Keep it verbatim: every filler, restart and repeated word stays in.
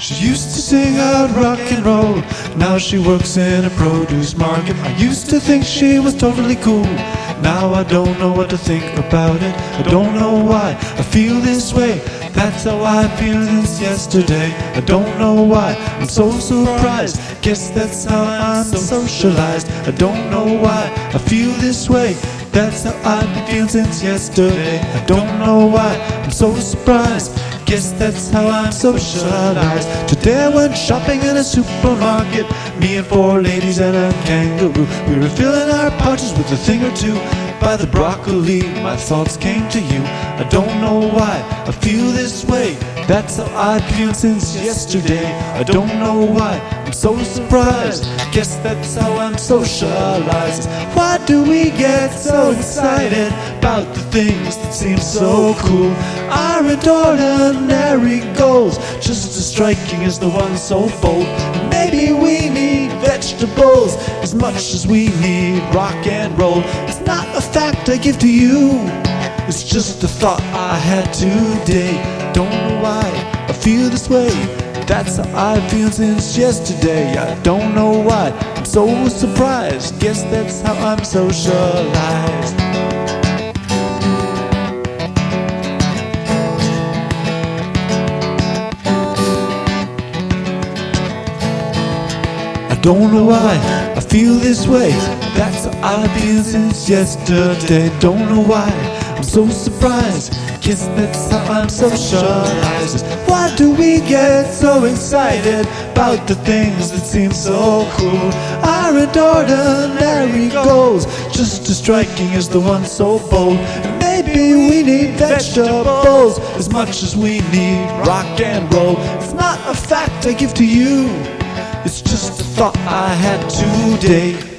She used to sing out rock and roll, now she works in a produce market. I used to think she was totally cool, now I don't know what to think about it. I don't know why I feel this way, that's how I feel since yesterday. I don't know why I'm so surprised, guess that's how I'm socialized. I don't know why I feel this way, that's how I feel since yesterday. I don't know why I'm so surprised, guess that's how I'm socialized. Today I went shopping in a supermarket, me and four ladies and a kangaroo. We were filling our pouches with a thing or two. By the broccoli, my thoughts came to you. I don't know why I feel this way, that's how I feel since yesterday. I don't know why I'm so surprised, guess that's how I'm socialized. Why do we get so excited about the things that seem so cool? Aren't ordinary goals just as striking as the ones so bold? Maybe we need vegetables as much as we need rock and roll. It's not a fact I give to you, it's just a thought I had today. Don't know why I feel this way, that's how I feel since yesterday. I don't know why I'm so surprised, guess that's how I'm socialized. I don't know why I feel this way, that's how I feel since yesterday. Don't know why I'm so surprised, guess that's how I'm socialized. Why do we get so excited about the things that seem so cool? Aren't ordinary goals just as striking as the ones so bold? And maybe we need vegetables as much as we need rock and roll. It's not a fact I give to you, it's just a thought I had today.